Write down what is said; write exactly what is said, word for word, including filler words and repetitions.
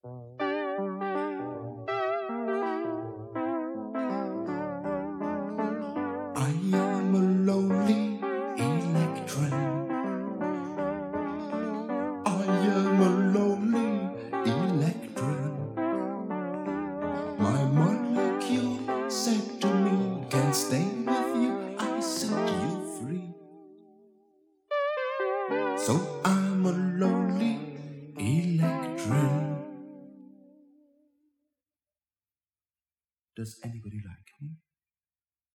I am a lonely electron. I am a lonely electron. My molecule said to me, "Can't stay with you, I set you free." So I'm a lonely electron. Does anybody like me?